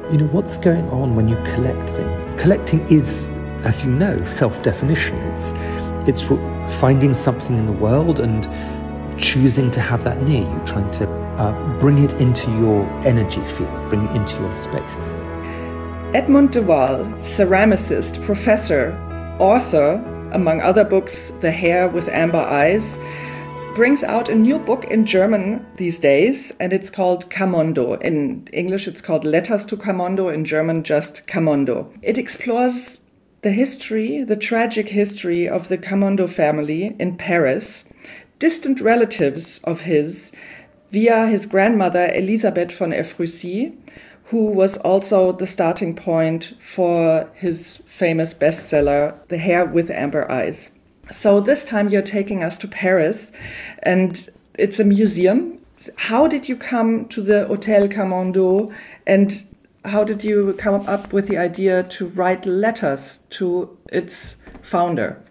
you know, what's going on when you collect things? Collecting is, as you know, self-definition. It's finding something in the world and choosing to have that near you, trying to bring it into your energy field, bring it into your space. Edmund de Waal, ceramicist, professor, author, among other books, The Hare with Amber Eyes, brings out a new book in German these days, and it's called Camondo. In English, it's called Letters to Camondo. In German, just Camondo. It explores the history, the tragic history of the Camondo family in Paris, distant relatives of his, via his grandmother, Elisabeth von Ephrussi, who was also the starting point for his famous bestseller, The Hare with Amber Eyes. So this time you're taking us to Paris, and it's a museum. How did you come to the Hôtel Camondo, and how did you come up with the idea to write letters to its founder?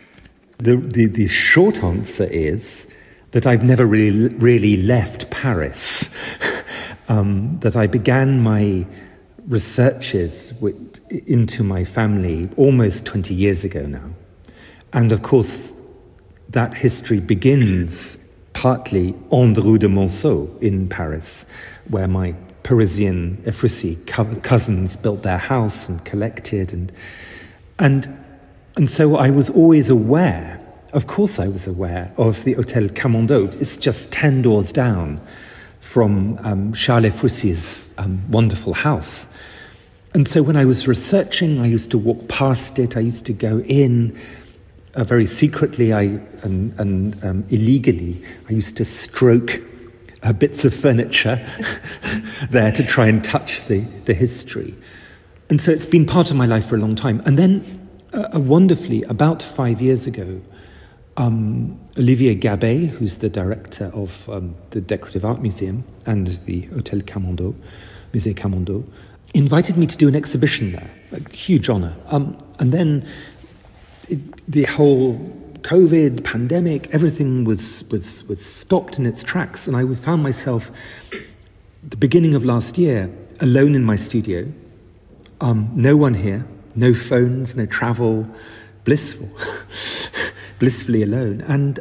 The short answer is that I've never really left Paris. That I began my researches into my family almost 20 years ago now. And of course, that history begins partly on the Rue de Monceau in Paris, where my Parisian Ephrussi cousins built their house and collected. And so I was always aware, of course I was aware, of the Hôtel Camondo. It's just 10 doors down from Charles Epphrussi's wonderful house. And so when I was researching, I used to walk past it, I used to go in, very secretly and illegally, I used to stroke bits of furniture there to try and touch the history. And so it's been part of my life for a long time. And then, wonderfully, about 5 years ago, Olivier Gabet, who's the director of the Decorative Art Museum and the Hôtel Camondo, Musée Camondo, invited me to do an exhibition there, a huge honor. And then the whole COVID pandemic, everything was stopped in its tracks, and I found myself at the beginning of last year alone in my studio, no one here, no phones, no travel, blissful, blissfully alone. And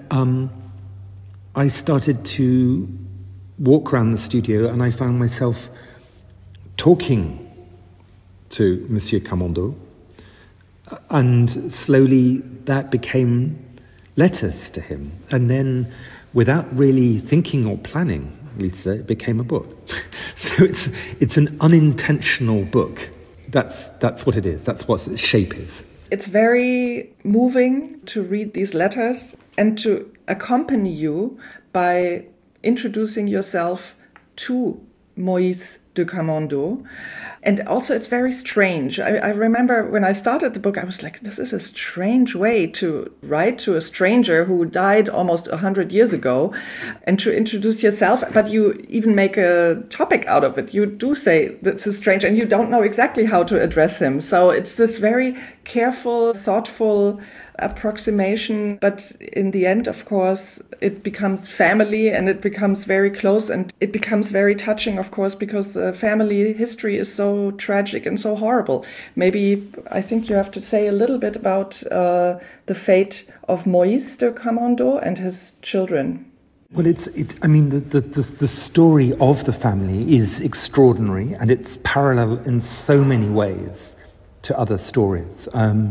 I started to walk around the studio, and I found myself talking to Monsieur Camondo. And slowly that became letters to him. And then, without really thinking or planning, Lisa, it became a book. So it's an unintentional book. That's what it is. That's what its shape is. It's very moving to read these letters and to accompany you by introducing yourself to Moïse de Camondo. And also it's very strange. I remember when I started the book, I was like, this is a strange way to write to a stranger who died almost 100 years ago and to introduce yourself. But you even make a topic out of it. You do say this is strange and you don't know exactly how to address him. So it's this very careful, thoughtful approximation. But in the end, of course, it becomes family and it becomes very close and it becomes very touching, of course, because the family history is so tragic and so horrible. Maybe I think you have to say a little bit about the fate of Moïse de Camondo and his children. Well, the story of the family is extraordinary, and it's parallel in so many ways to other stories.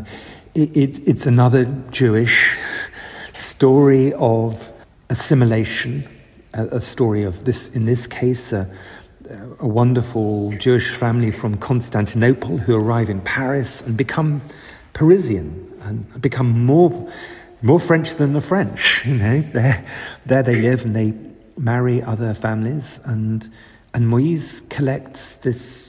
It's another Jewish story of assimilation, a story of this, in this case, a wonderful Jewish family from Constantinople who arrive in Paris and become Parisian and become more French than the French. You know, there they live and they marry other families, and Moïse collects this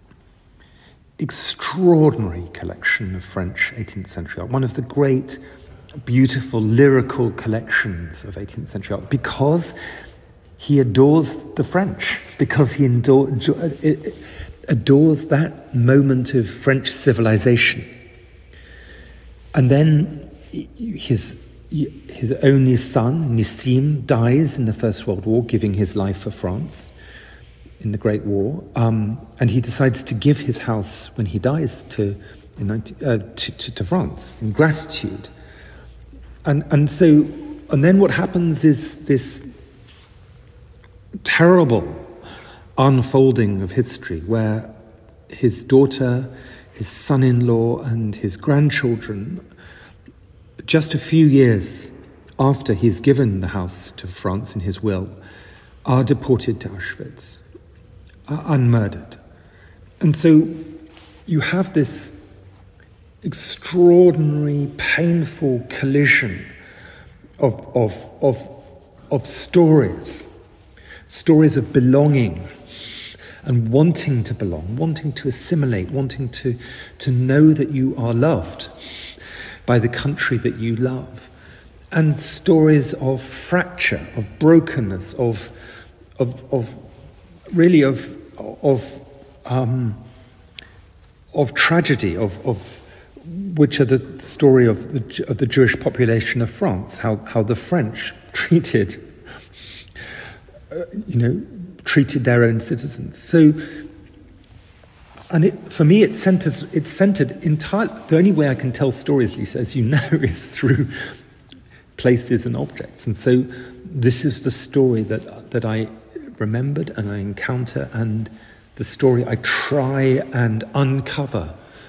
extraordinary collection of French 18th century art, one of the great, beautiful, lyrical collections of 18th century art, because he adores the French, because he adores that moment of French civilization. And then his only son, Nissim, dies in the First World War, giving his life for France. in the Great War, and he decides to give his house when he dies to France in gratitude. And then what happens is this terrible unfolding of history where his daughter, his son-in-law, and his grandchildren, just a few years after he's given the house to France in his will, are deported to Auschwitz, unmurdered. And so you have this extraordinary, painful collision of stories of belonging and wanting to belong, wanting to assimilate, wanting to know that you are loved by the country that you love, and stories of fracture, of brokenness, of tragedy, of which are the story of the Jewish population of France, how the French treated their own citizens. So, and for me, it's centered entirely. The only way I can tell stories, Lisa, as you know, is through places and objects. And so, this is the story that I remembered and I encounter, and the story I try and uncover,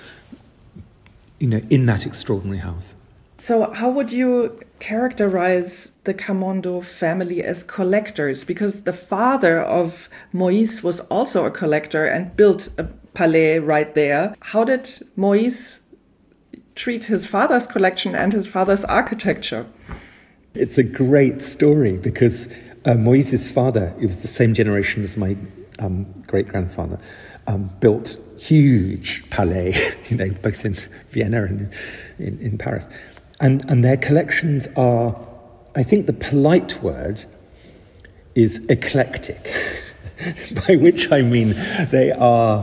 in that extraordinary house. So how would you characterize the Camondo family as collectors? Because the father of Moïse was also a collector and built a palais right there. How did Moïse treat his father's collection and his father's architecture? It's a great story because Moïse's father, it was the same generation as my great-grandfather, built huge palais, both in Vienna and in Paris. And their collections are, I think the polite word is eclectic, by which I mean they are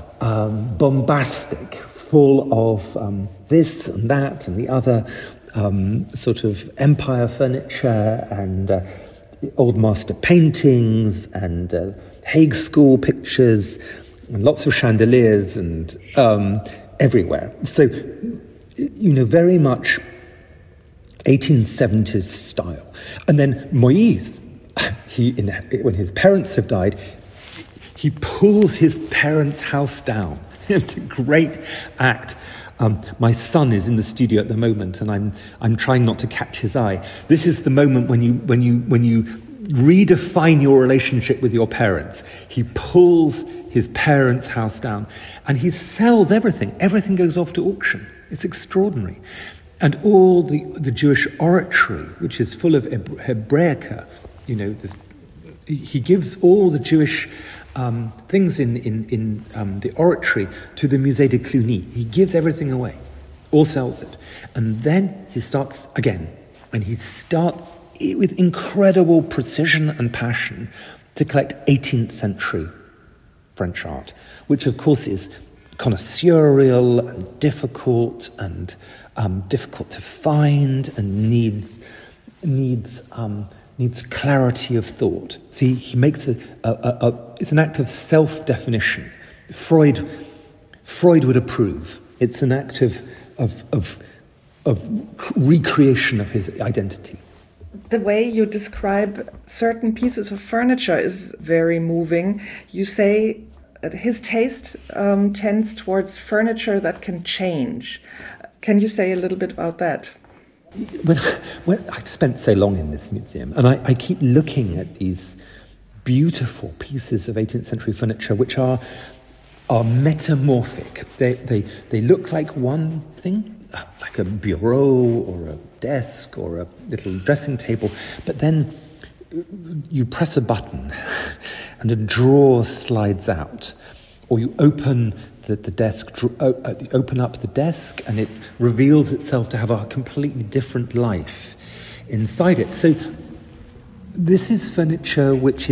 bombastic, full of this and that and the other, sort of empire furniture and old master paintings and Hague School pictures and lots of chandeliers and everywhere. So, very much 1870s style. And then Moïse, when his parents have died, he pulls his parents' house down. It's a great act. My son is in the studio at the moment, and I'm trying not to catch his eye. This is the moment when you redefine your relationship with your parents. He pulls his parents' house down, and he sells everything. Everything goes off to auction. It's extraordinary. And all the Jewish oratory, which is full of Hebraica, he gives all the Jewish things in the oratory to the Musée de Cluny. He gives everything away, all sells it. And then he starts again, and he starts with incredible precision and passion to collect 18th century French art, which of course is connoisseurial and difficult to find and needs clarity of thought. So he makes it's an act of self-definition. Freud would approve. It's an act of recreation of his identity. The way you describe certain pieces of furniture is very moving. You say that his taste tends towards furniture that can change. Can you say a little bit about that? When I've spent so long in this museum, and I keep looking at these beautiful pieces of 18th century furniture, which are metamorphic. They look like one thing, like a bureau or a desk or a little dressing table, but then you press a button and a drawer slides out, or you open the desk, open up the desk, and it reveals itself to have a completely different life inside it. So this is furniture which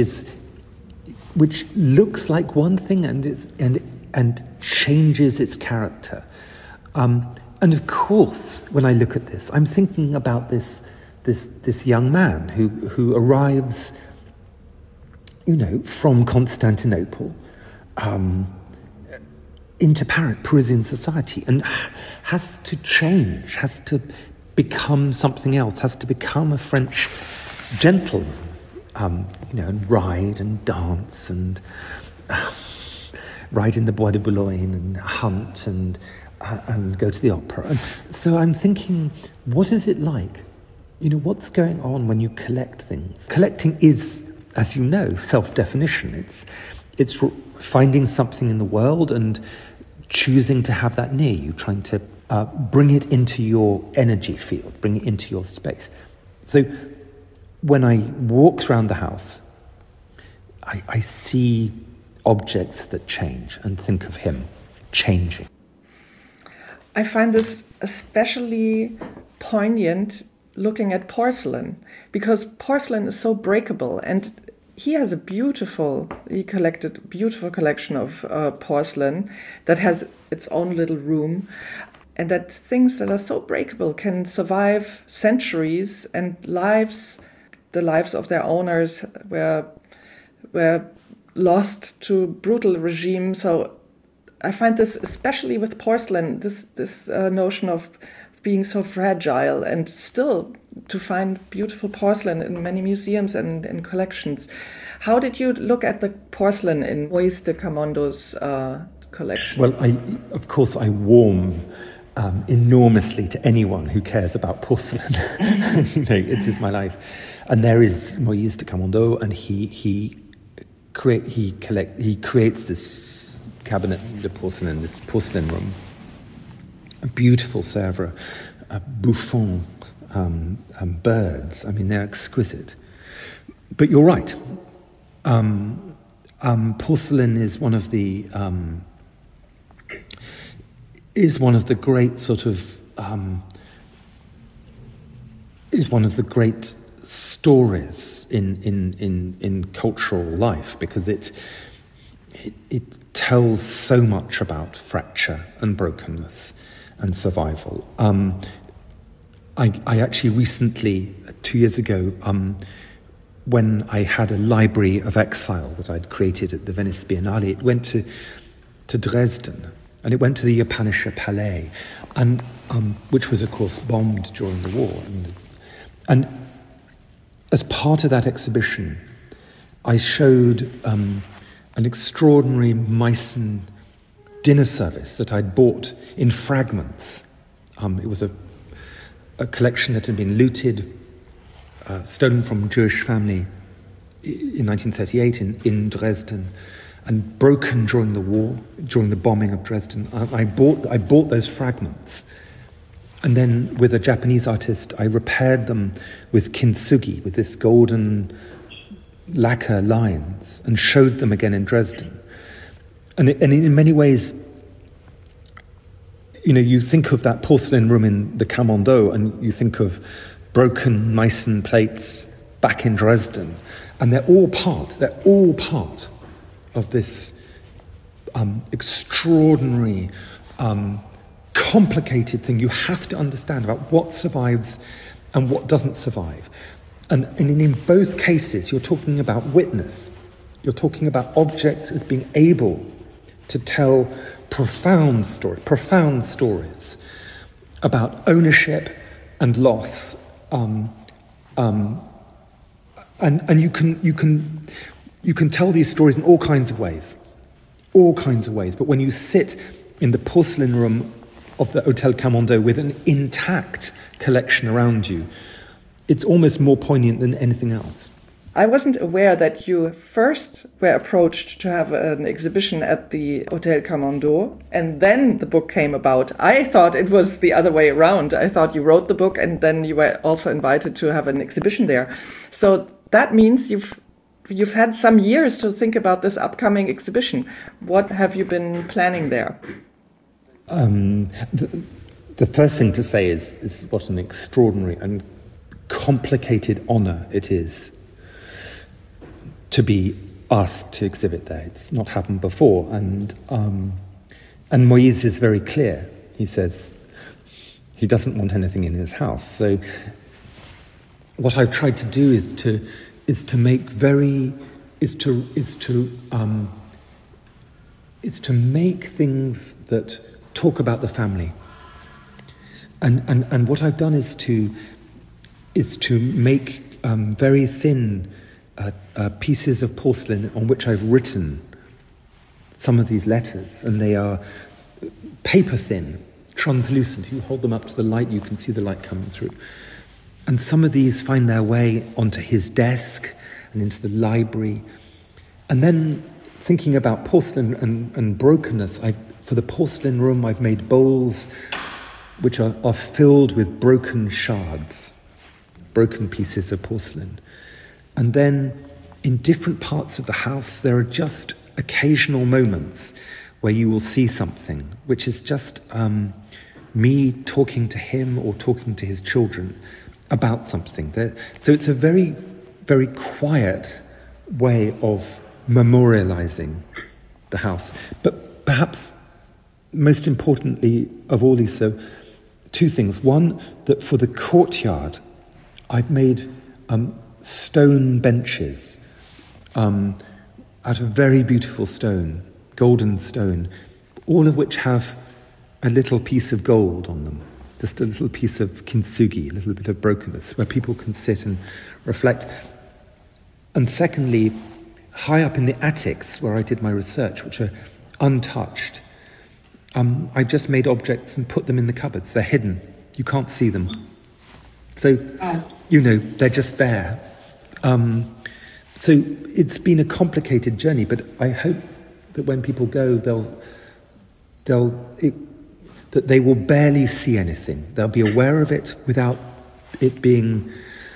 looks like one thing and changes its character. And of course, when I look at this, I'm thinking about this young man who arrives from Constantinople into Parisian society, and has to change, has to become something else, has to become a French gentleman, and ride and dance and ride in the Bois de Boulogne and hunt and go to the opera. And so I'm thinking, what is it like? What's going on when you collect things? Collecting is, as you know, self-definition. It's finding something in the world and choosing to have that near you, trying to bring it into your energy field, bring it into your space. So when I walk around the house, I see objects that change and think of him changing. I find this especially poignant looking at porcelain, because porcelain is so breakable, and he collected a beautiful collection of porcelain that has its own little room, and that things that are so breakable can survive centuries, and the lives of their owners were lost to brutal regimes. So I find this, especially with porcelain, this notion of being so fragile, and still to find beautiful porcelain in many museums and in collections. How did you look at the porcelain in Moïse de Camondo's collection? Well, of course I warm enormously to anyone who cares about porcelain. It is my life. And there is Moïse de Camondo, and he creates this cabinet de porcelain, this porcelain room. A beautiful Sèvres, bouffons, birds. They're exquisite. But you're right. Porcelain is one of the great stories in cultural life, because it tells so much about fracture and brokenness and survival. I actually recently, 2 years ago, when I had a library of exile that I'd created at the Venice Biennale, it went to Dresden, and it went to the Japanische Palais, and which was, of course, bombed during the war. And as part of that exhibition, I showed an extraordinary Meissen dinner service that I'd bought in fragments. It was a collection that had been looted, stolen from a Jewish family in 1938 in Dresden, and broken during the war, during the bombing of Dresden. I bought those fragments, and then with a Japanese artist, I repaired them with kintsugi, with this golden lacquer lines, and showed them again in Dresden. And in many ways, you think of that porcelain room in the Camondo, and you think of broken Meissen plates back in Dresden, and they're all part of this extraordinary, complicated thing you have to understand about what survives and what doesn't survive. And in both cases, you're talking about witness. You're talking about objects as being able to tell profound stories about ownership and loss, and you can tell these stories in all kinds of ways. But when you sit in the porcelain room of the Hotel Camondo with an intact collection around you, it's almost more poignant than anything else. I wasn't aware that you first were approached to have an exhibition at the Hotel Camondo, and then the book came about. I thought it was the other way around. I thought you wrote the book and then you were also invited to have an exhibition there. So that means you've had some years to think about this upcoming exhibition. What have you been planning there? The first thing to say is what an extraordinary and complicated honor it is to be asked to exhibit there. It's not happened before, and Moïse is very clear. He says he doesn't want anything in his house. So what I've tried to do is to make very is to make things that talk about the family. And what I've done is to make very thin pieces of porcelain on which I've written some of these letters, and they are paper thin, translucent. You hold them up to the light, you can see the light coming through. And some of these find their way onto his desk and into the library. And then, thinking about porcelain and brokenness, for the porcelain room I've made bowls which are filled with broken shards, broken pieces of porcelain. And then in different parts of the house there are just occasional moments where you will see something which is just me talking to him or talking to his children about something. So it's a very, very quiet way of memorializing the house. But perhaps most importantly of all, Lisa, two things. One, that for the courtyard, I've made stone benches out of very beautiful stone, golden stone, all of which have a little piece of gold on them, just a little piece of kintsugi, a little bit of brokenness, where people can sit and reflect. And secondly, high up in the attics where I did my research, which are untouched, I've just made objects and put them in the cupboards. They're hidden. You can't see them. So, they're just there. So it's been a complicated journey, but I hope that when people go, that they will barely see anything. They'll be aware of it without it being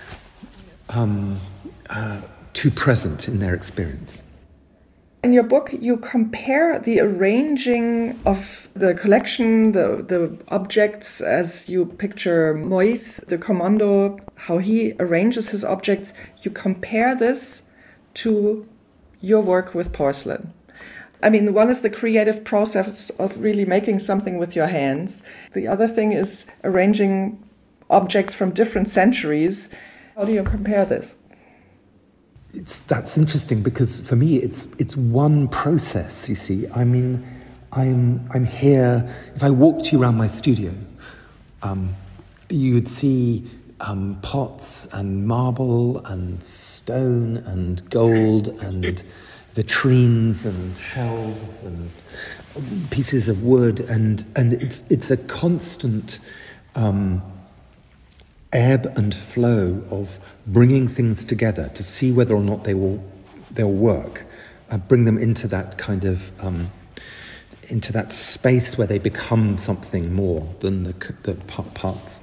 too present in their experience. In your book, you compare the arranging of the collection, the objects, as you picture Moïse de Camondo, how he arranges his objects. You compare this to your work with porcelain. I mean, one is the creative process of really making something with your hands. The other thing is arranging objects from different centuries. How do you compare this? That's interesting, because for me it's one process, you see. I mean, I'm here. If I walked you around my studio, you would see pots and marble and stone and gold and vitrines and shelves and pieces of wood, and it's a constant ebb and flow of bringing things together to see whether or not they'll work, bring them into that kind of into that space where they become something more than the parts.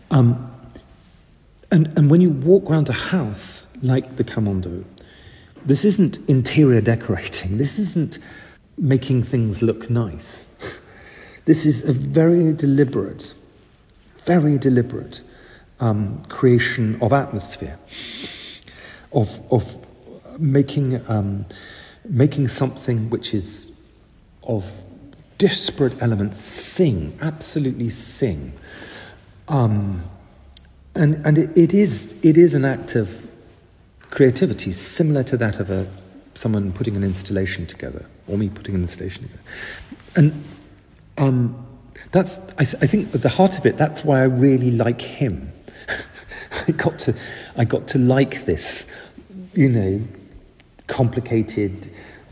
And when you walk around a house like the Camondo, this isn't interior decorating. This isn't making things look nice. This is a very deliberate creation of atmosphere, of making something which is of disparate elements absolutely sing, and it is an act of creativity similar to that of someone putting an installation together, or me putting an installation together, and that's I think at the heart of it. That's why I really like him. I got to like this, complicated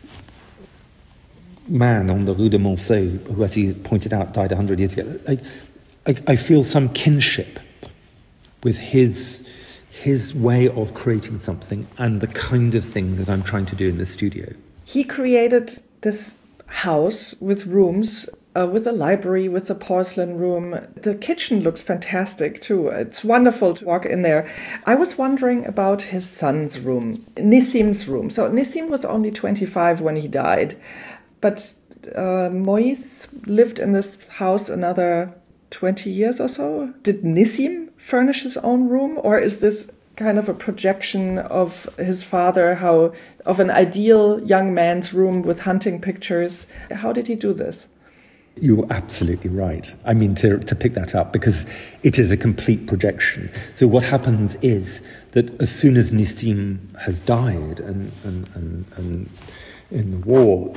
man on the Rue de Monceau, who, as he pointed out, died 100 years ago. I feel some kinship with his way of creating something and the kind of thing that I'm trying to do in the studio. He created this house with rooms, with a library, with the porcelain room. The kitchen looks fantastic too. It's wonderful to walk in there. I was wondering about his son's room, Nissim's room. So Nissim was only 25 when he died, but Moïse lived in this house another 20 years or so. Did Nissim furnish his own room, or is this kind of a projection of his father, of an ideal young man's room with hunting pictures? How did he do this? You're absolutely right. I mean, to pick that up, because it is a complete projection. So what happens is that as soon as Nissim has died and in the war,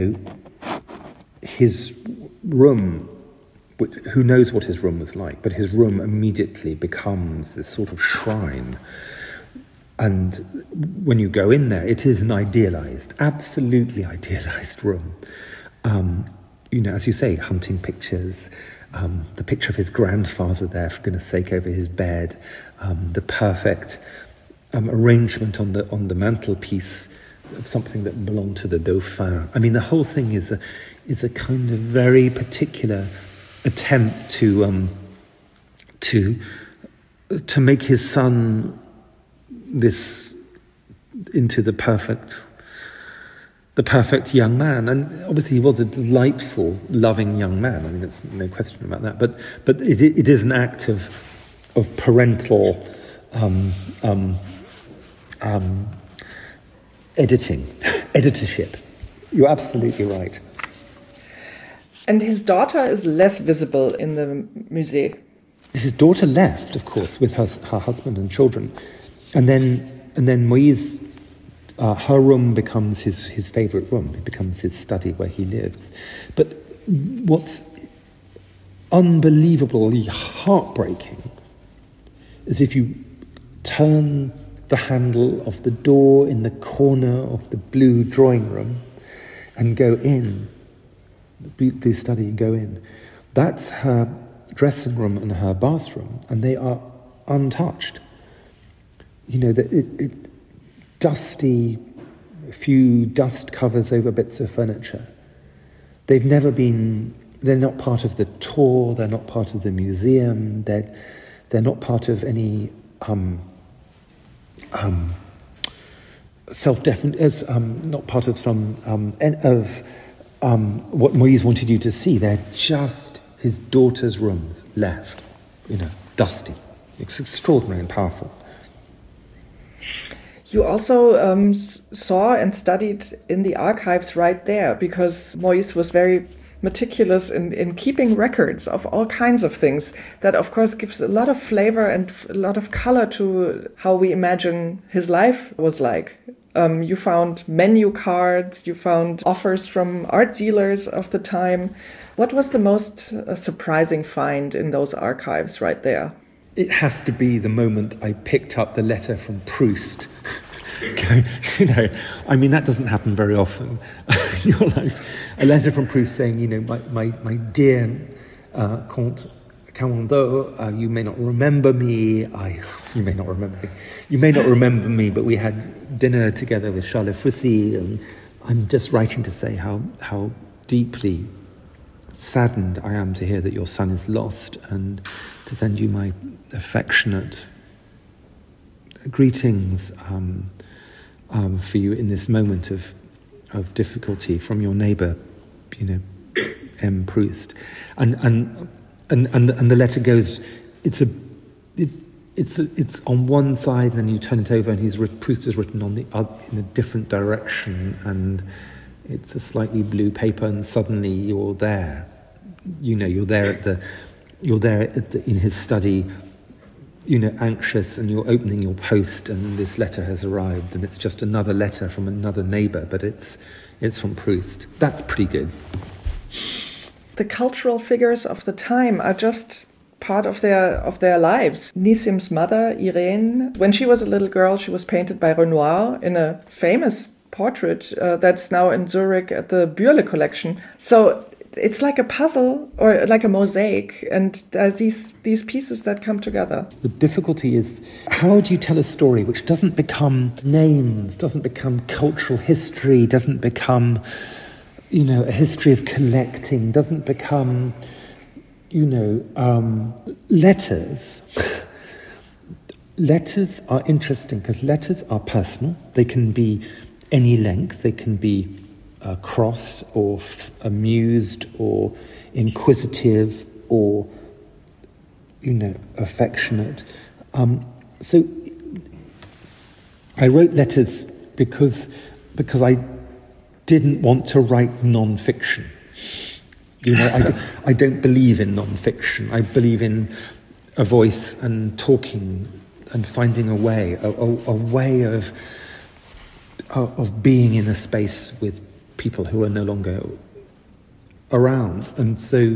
his room, who knows what his room was like, but his room immediately becomes this sort of shrine. And when you go in there, it is an idealized, absolutely idealized room. As you say, hunting pictures, the picture of his grandfather there, for goodness sake, over his bed, the perfect arrangement on the mantelpiece of something that belonged to the Dauphin. I mean, the whole thing is a kind of very particular attempt to make his son into the perfect young man. And obviously he was a delightful, loving young man. I mean, there's no question about that. But it is an act of parental editorship. You're absolutely right. And his daughter is less visible in the musée. His daughter left, of course, with her husband and children. And then Moïse, her room becomes his favourite room. It becomes his study where he lives. But what's unbelievably heartbreaking is if you turn the handle of the door in the corner of the blue drawing room and go in, the blue study, and go in. That's her dressing room and her bathroom, and they are untouched. Dusty, a few dust covers over bits of furniture. They're not part of the tour, they're not part of the museum, they're not part of any not part of what Moïse wanted you to see. They're just his daughter's rooms left, dusty. It's extraordinary and powerful. You also saw and studied in the archives right there, because Moïse was very meticulous in keeping records of all kinds of things. That, of course, gives a lot of flavor and a lot of color to how we imagine his life was like. You found menu cards, you found offers from art dealers of the time. What was the most surprising find in those archives right there? It has to be the moment I picked up the letter from Proust. I mean, that doesn't happen very often in your life. A letter from Proust saying, my dear Comte Camondo, you may not remember me. You may not remember me, but we had dinner together with Charles Foussy, and I'm just writing to say how deeply saddened I am to hear that your son is lost, and to send you my affectionate greetings for you in this moment of difficulty from your neighbour, M. Proust, and the letter goes. It's on one side, and then you turn it over, and Proust has written on the other in a different direction, and it's a slightly blue paper, and suddenly you're there. You're there in his study, anxious, and you're opening your post, and this letter has arrived, and it's just another letter from another neighbour, but it's from Proust. That's pretty good. The cultural figures of the time are just part of their lives. Nissim's mother, Irene, when she was a little girl, she was painted by Renoir in a famous portrait that's now in Zurich at the Bürle collection. So it's like a puzzle or like a mosaic, and there's these pieces that come together. The difficulty is, how do you tell a story which doesn't become names, doesn't become cultural history, doesn't become, a history of collecting, doesn't become, letters. Letters are interesting because letters are personal. They can be any length. They can be cross or amused or inquisitive or, affectionate. So I wrote letters because I didn't want to write non-fiction. You know, I don't believe in non-fiction. I believe in a voice and talking and finding a way of being in a space with people who are no longer around. And so,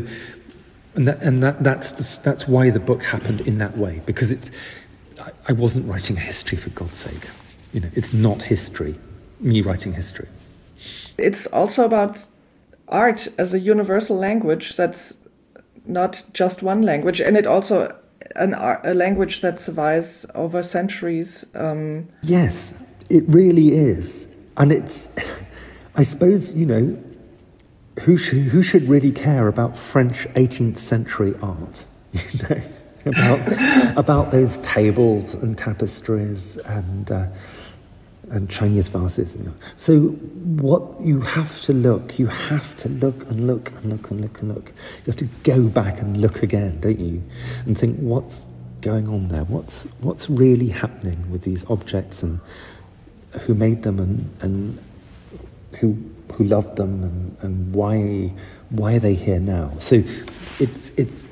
that's why the book happened in that way, because I wasn't writing a history, for God's sake. You know, it's not history, me writing history. It's also about art as a universal language that's not just one language, and it also a language that survives over centuries. Yes, it really is. And it's, I suppose, you know, who should really care about French 18th century art? You know, about those tables and tapestries and Chinese vases. You know. So what you have to look and look. You have to go back and look again, don't you? And think, what's going on there? What's really happening with these objects, and who made them, and who loved them, and why are they here now? So it's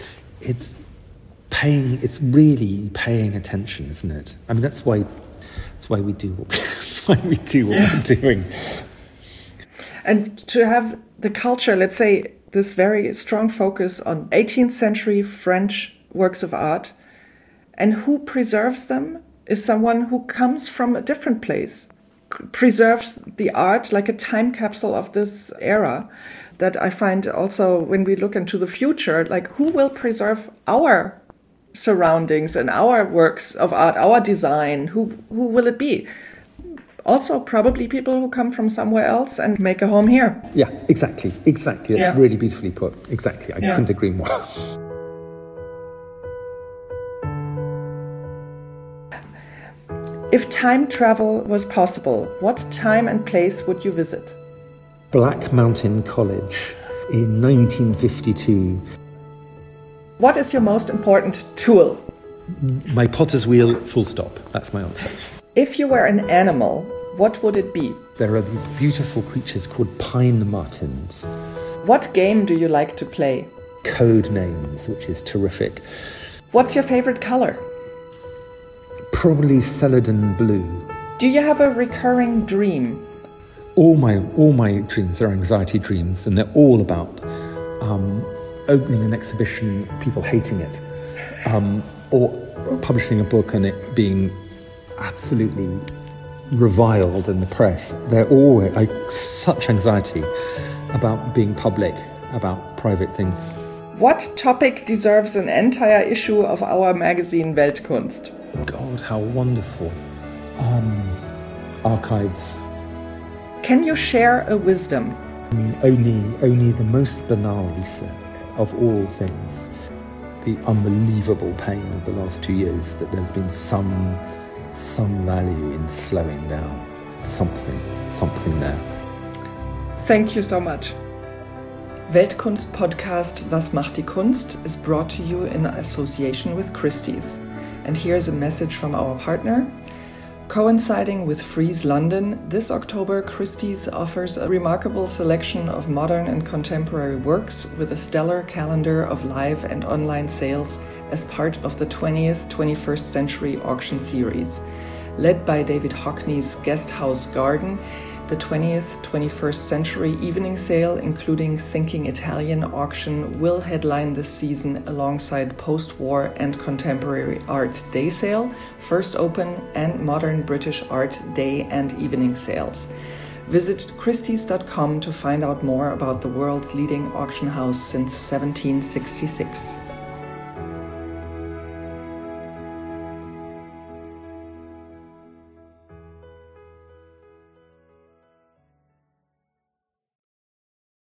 really paying attention, isn't it? I mean, that's why we do what we're doing. And to have the culture, let's say, this very strong focus on 18th century French works of art, and who preserves them is someone who comes from a different place, preserves the art like a time capsule of this era. That I find also, when we look into the future, like, who will preserve our surroundings and our works of art, our design? Who will it be? Also, probably people who come from somewhere else and make a home here. Yeah, exactly. That's really beautifully put. Exactly. I couldn't agree more. If time travel was possible, what time and place would you visit? Black Mountain College in 1952. What is your most important tool? My potter's wheel, full stop. That's my answer. If you were an animal, what would it be? There are these beautiful creatures called pine martens. What game do you like to play? Code Names, which is terrific. What's your favorite color? Probably celadon blue. Do you have a recurring dream? All my dreams are anxiety dreams, and they're all about opening an exhibition, people hating it, or publishing a book and it being absolutely reviled in the press. They're all such anxiety about being public, about private things. What topic deserves an entire issue of our magazine Weltkunst? God, how wonderful. Archives. Can you share a wisdom? I mean, only the most banal, Lisa, of all things. The unbelievable pain of the last 2 years, that there's been some value in slowing down. Something there. Thank you so much. Weltkunst podcast Was macht die Kunst is brought to you in association with Christie's. And here's a message from our partner. Coinciding with Frieze London, this October Christie's offers a remarkable selection of modern and contemporary works with a stellar calendar of live and online sales as part of the 20th 21st Century Auction Series. Led by David Hockney's Guest House Garden, the 20th 21st Century Evening Sale, including Thinking Italian auction, will headline this season alongside Post-War and Contemporary Art Day Sale, First Open, and Modern British Art Day and Evening Sales. Visit Christie's.com to find out more about the world's leading auction house since 1766.